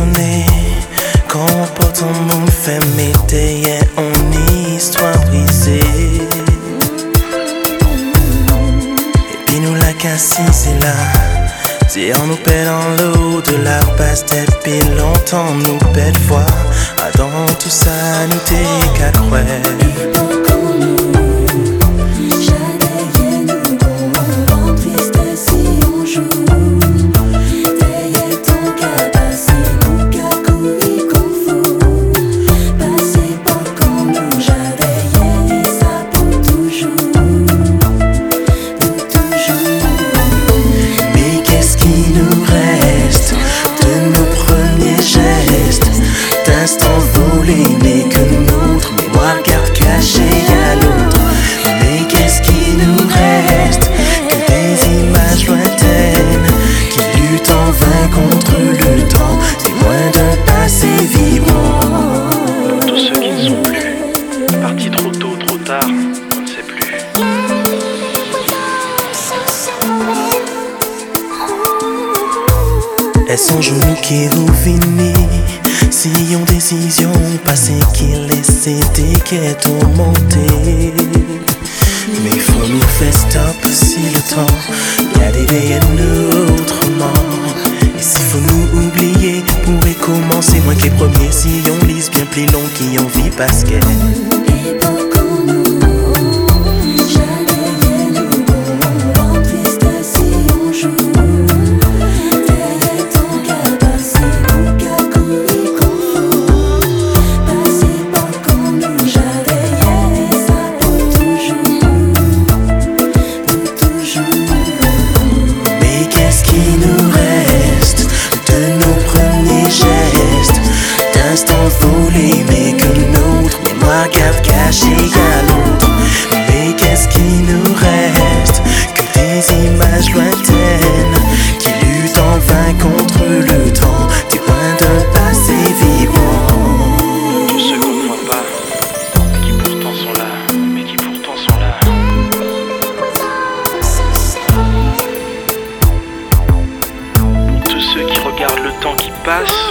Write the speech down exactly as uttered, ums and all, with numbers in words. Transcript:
années, quand on porte un monde fermé derrière une histoire brisée. Et puis nous la cassis, c'est là. Si on nous perd dans l'eau de la passe depuis longtemps, nous perd foi. Ah, dans tout ça, nous t'es qu'à croire. Mais que notre mémoire garde cachée à l'autre. Mais qu'est-ce qui nous reste? Que des images lointaines qui luttent en vain contre le temps, témoins d'un passé vibrant. Tous ceux qui ne sont plus, partis trop tôt, trop tard, on ne sait plus. Est-ce un genou qui revenait? Si yon décision passée qui laisse des quêtes tourmentées. Mais il faut nous faire stop si le temps y a des derrière nous autrement. Et s'il faut nous oublier pour recommencer, moins que les premiers si on lise bien plus long qui ont vie parce que volé, mais que notre mémoire garde cachée à l'autre. Mais qu'est-ce qui nous reste? Que des images lointaines qui luttent en vain contre le temps, témoins d'un passé vivant. Tous ceux qu'on ne voit pas, qui pourtant sont là, mais qui pourtant sont là. Pour tous ceux qui regardent le temps qui passe,